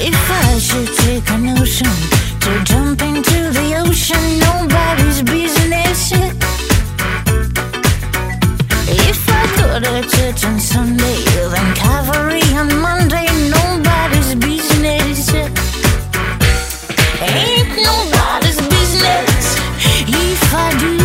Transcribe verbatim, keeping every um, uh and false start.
If I should take a notion to jump into the ocean, nobody's business. If I go to church on Sunday, then cavalry on Monday, nobody's business. Ain't nobody's business if I do.